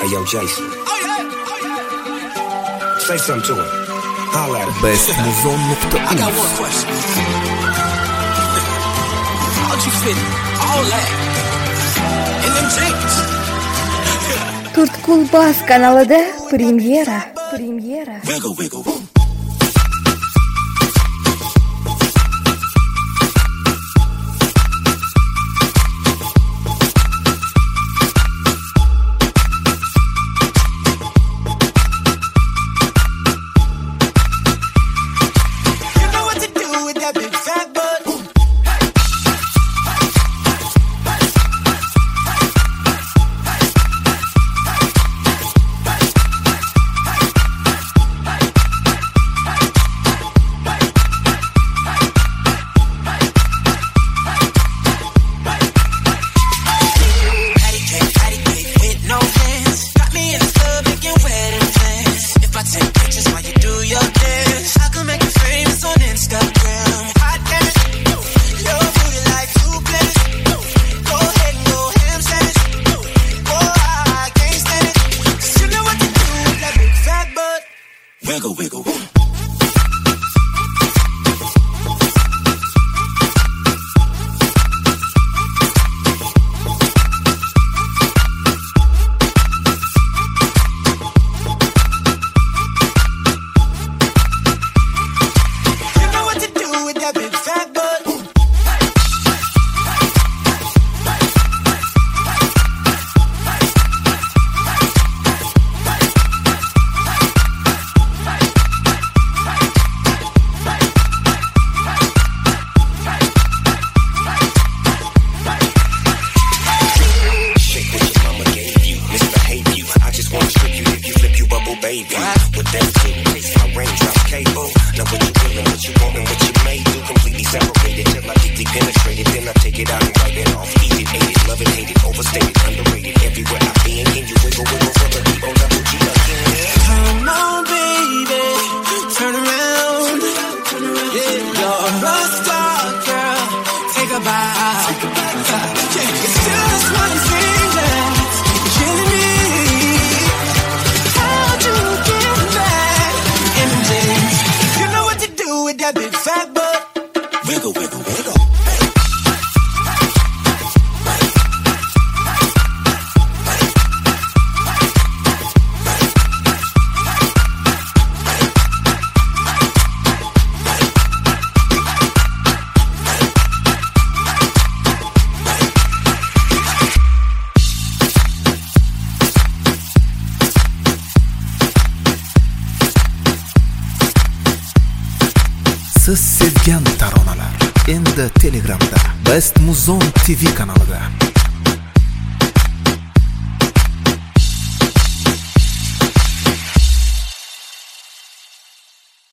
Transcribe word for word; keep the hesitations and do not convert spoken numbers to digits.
Hey, yo, Jason. Say something to him. Holla at him. best muzon nokta I got one question. How'd you fit all that in them jeans? Turtkul Bas kanalida premyera. Premyera. Wiggle, wiggle. Wiggle, wiggle. Baby, with that too, takes my raindrop cable. Now what you willing, what you want, and what you may do. Completely separated till I deeply penetrated. Then I take it out and wipe it off. Eat it, ate it, love it, hate it, overstated, underrated. Everywhere I been, can you wiggle, wiggle, rubber, deep on double G again? Come on, baby, turn around. Yeah, you're a star, girl. Take a bow. It's just one thing that's killing me. That big fat butt. Wiggle, wiggle, wiggle. Siz sevgan taronalar endi Telegramda Best Muzon T V kanalida.